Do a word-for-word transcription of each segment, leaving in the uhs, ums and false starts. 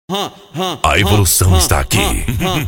A evolução está aqui.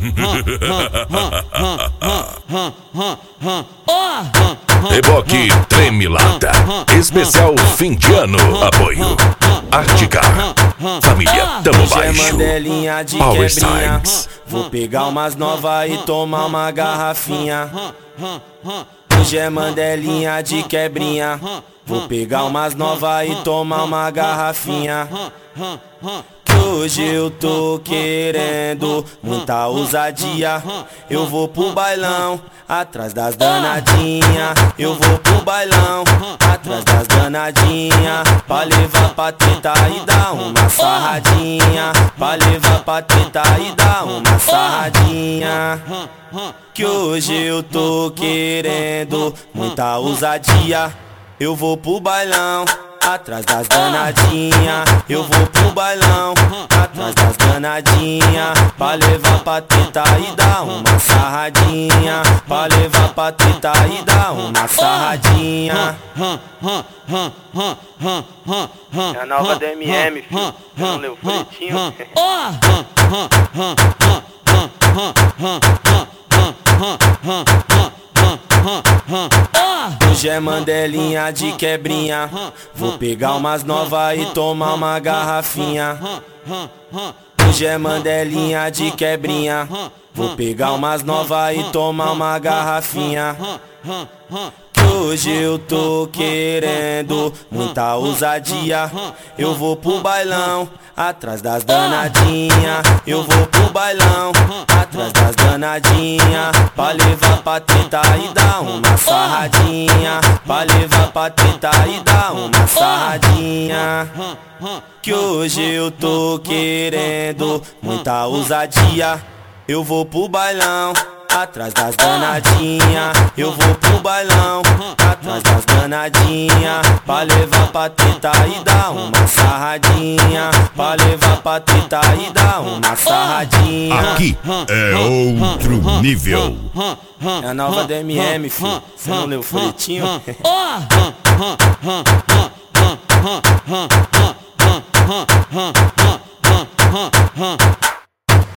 Reboque Tremilata, especial fim de ano. Apoio Ártica, família Tamo Baixo, Power Signs. Vou pegar umas novas e tomar uma garrafinha. Hoje é mandelinha de quebrinha. Vou pegar umas novas e tomar uma garrafinha. Que hoje eu tô querendo muita ousadia. Eu vou pro bailão, atrás das danadinha. Eu vou pro bailão, atrás das danadinha. Pra levar pra tentar e dar uma sarradinha. Pra levar pra tentar e dar uma sarradinha. Que hoje eu tô querendo muita ousadia. Eu vou pro bailão, atrás das danadinha. Eu vou pro bailão, atrás das danadinha. Pra levar pra tentar e dar uma sarradinha. Pra levar pra tentar e dar uma sarradinha. É a nova D M M, filho. Você não leu o folhetinho? Hoje é mandelinha de quebrinha. Vou pegar umas novas e tomar uma garrafinha. Hoje é mandelinha de quebrinha. Vou pegar umas novas e tomar uma garrafinha. Que hoje eu tô querendo muita ousadia. Eu vou pro bailão, atrás das danadinha. Eu vou pro bailão, atrás das danadinha. Pra levar pra tentar e dar uma sarradinha. Pra levar pra tentar e dar uma sarradinha. Que hoje eu tô querendo muita ousadia. Eu vou pro bailão, atrás das danadinha. Eu vou pro bailão, atrás das danadinha. Pra levar pra tentar e dar uma sarradinha. Pra levar pra tentar e dar uma sarradinha. Aqui é outro nível. É a nova D M M, filho. Você não leu o folhetinho?